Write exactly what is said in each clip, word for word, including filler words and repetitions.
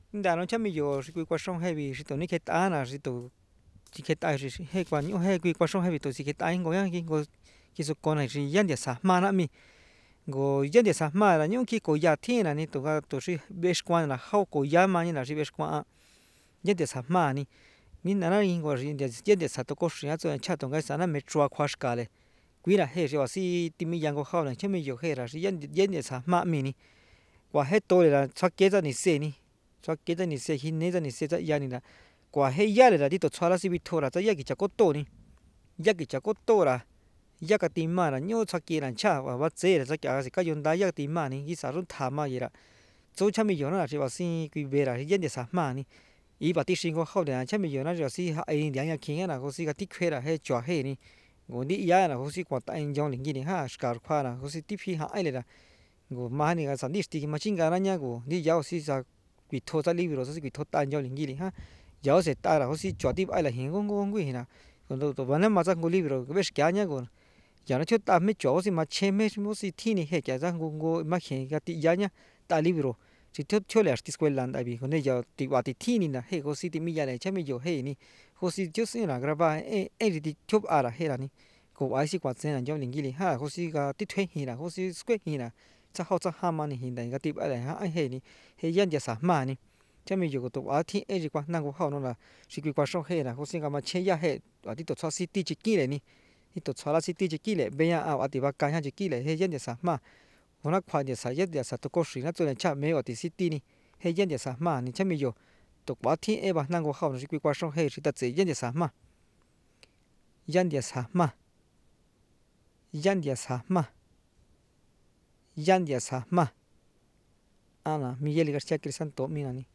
Nda nó chả mi yo si kui qua sông hay vì si tổ ní cái ta na si tổ chỉ cái ta si hay qua nhau hay kui qua sông hay vì tổ si cái ta ngồi yang ngồi cái số con này si yan dia sa ma na mi ngồi yan dia sa ma là những cái cổ ya thiên là ni tổ cái tổ si bes quan là hao cổ ya ma ni là si bes quan yan dia sa ma ni ni na na ngồi si yan dia sa tổ có si cho cha tổ cái sa na me chua khoa ska le quý là hay siว่า si timi yang có hao này chả mi yo hay là si yan yan dia sa ma mi ni quả hết tôi là chắc kế ra ni se ni cho kế ra ni se hin ne ra ni se ra ya ni la quả hay ya le la đi tổ cho la si bị thua la cho ya cái chắc có to ni ya cái chắc có to la ya cái tim mà là nhớ chắc kế là cha và vắt dễ là chắc cái gì cái yon da ya tim mà ni cái sao luôn tham mà vậy la cho cha mi yo na chỉ bảo si cái về là yên để sa mà ni ý bảo tí sinh có hậu để cha mi yo na chỉ si ai两样轻啦，或是个滴亏啦，还抓黑ni我你呀啦，或是管大人讲零几年哈，是搞快啦，或是滴皮哈爱เลย啦 ngo mani ga sa listi ma chinga na nya go ni yao si sa qui tho ta libro sa qui tho ta yo lingi li ha yao se ta la ho si chwa ti ai la hin go go ngui na cuando to bana ma sa go libro ves que nya go ya no cho ta me cho si ma che me mo si thi ni he kya sa go go ma khe ga ti ya nya ta libro si cho cho le sti escuela anda bi con ella ti wa ti thi ni na he go si ti mi ya le che me yo he ni ho si yo si na graba e e ti chop ara he la ni ko ai si kwa sen na yo lingi li ha ho si ga ti thwe hi na ho si square hi na cha hao cha ha ma ni hin dai ga ti ba dai ha ai he ni he yan ja sa ma ni cha mi yo to a thi e ji kwa na go hao no la si kui kwa so he la ho sin ga ma che ya he a ti to cha si ti chi ki le ni ti to cha la si ti chi ki le be ya a ti ba ka ya chi ki le he yan ja sa ma ho na kwa ja sa ya ja sa to ko shi na zo cha me o ti si ti ni he yan ja sa ma ni cha mi yo to kwa thi e ba na go hao no si kui kwa so he si ta ze yan ja sa ma yan ja sa ma yan ja sa ma yan dia sa ma ana Miguel García Crisanto mi nani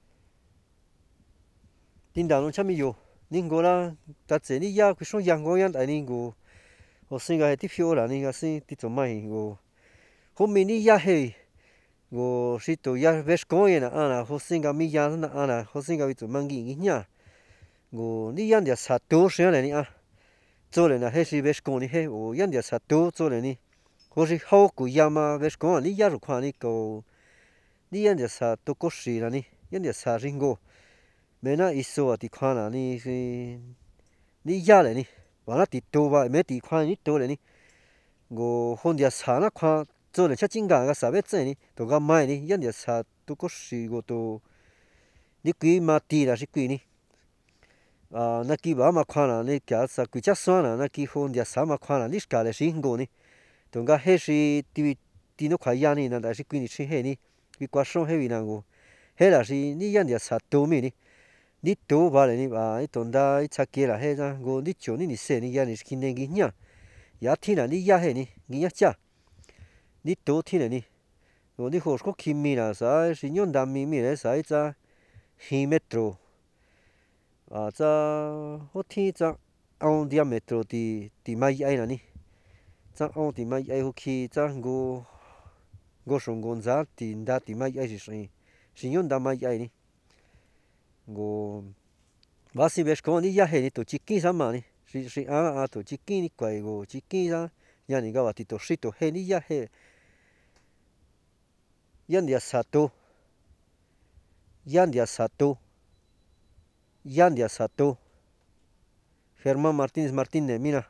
tin đào nó chăm mi yo nên gọi là ta chỉ đi ya cái số yang gọi yan tại nên gọi họ sinh cái tiếp phiếu là nên cái sinh tiếp tục mai gọi hôm mình đi ya hay gọi sĩ tổ ya vest coi na ana họ sinh cái mi ya na ana họ sinh cái tiếp tục mang gì nhá gọi đi yan dia sát tổ xem này à做人啊，还是vest coi呢？嘿，我yan dia sát tổ做人呢，或是好古呀嘛vest coi你ya 就看你个。你yan dia sa to ko shi la ni yan dia sa ringo me na iso ti kha na ni si ni ya le ni wa na ti to ba me ti kha ni to le ni go hon dia sa na kha zo le cha jing ga ga sa be zhe ni to ga mai ni yan dia sa to ko shi go to ni qui ma ti la shi qui ni à na ki ba ma kha na ni kya sa qui cha so na na ki hon dia sa ma kha na ni ska le shi go ni to ga he shi ti ti no kha ya ni na da shi qui ni shi he ni vì quá sông hay vì nào hết là gì ní yan dia sát tố mi ní ní tố vào này ní và ít tuần đã ít chắc kia là hết ra go ní chỗ ní ní xe ní yan ní kinh nên cái nhá giá thiên là ní ya hết ní ní nhá cha ní tố thiên là ní go ní hồ có kim mi là sao chỉ nhon đam mi mi là sao cha hi metro à cha hốt thiên cha ông dia metro thì thì mai ai là ní cha ông thì mai ai hốt khi cha go go song gon za ti nda ti mai ai shi shi yon da mai ai ni go va si ves ko ni ya he ni to chiki sa ma ni shi shi a a to chiki ni kwai go chiki sa ya ni ga wa ti to shi to he ni ya he yan dia sato yan dia sato yan dia sato Germán Martínez Martínez mira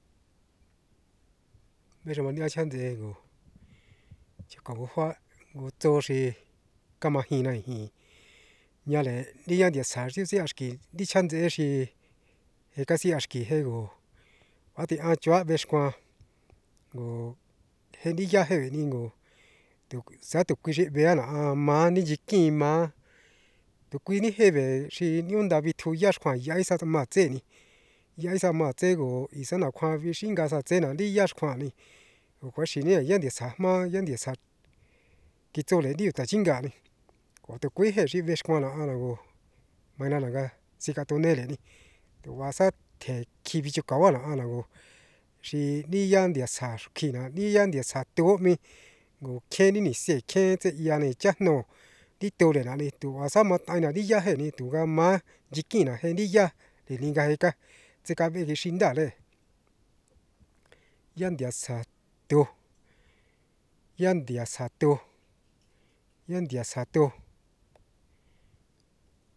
bây giờ mình đi ăn chăn gì go chỉ có cái hoa go cho thì cái mà hi này hi nhà lệ đi ăn địa sản thì sẽ aski đi chăn gì thì cái cái gì aski hay go và thì ăn chua về qua go hay đi ra hay đi go tụ sao tụ quý về là mà đi chỉ kia mà tụ quý ní hay về thì những đại vị thu giá khoản giá sao mà chế ni giá sao mà chế go ý sao nào khoản vì sinh cái sao chế nào đi giá khoản ni có gì này yan địa sản mà yan địa sản cái chỗ này đi tại chính cái này có tụ quý hay thì về khoản là ăn go mai là cái gì cái tổ này này tụ hóa sát thì khi bị cho cao là ăn go thì đi yan địa sản khi nào đi yan địa sản tổ mi go khen đi xe khen cái yan này chắc nó đi tổ này này tụ hóa sát mà ai nào đi giá hay này tụ cái mà chỉ kia là hay đi giá để liên cái cái这个被给新的嘞，yan dia satu, yan dia satu, yan dia satu.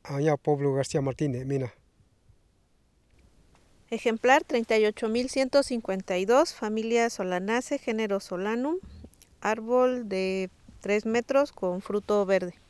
allá Pueblo García Martínez, mina. Ejemplar treinta y ocho mil ciento cincuenta y dos, familia Solanaceae, género Solanum, árbol de tres metros con fruto verde.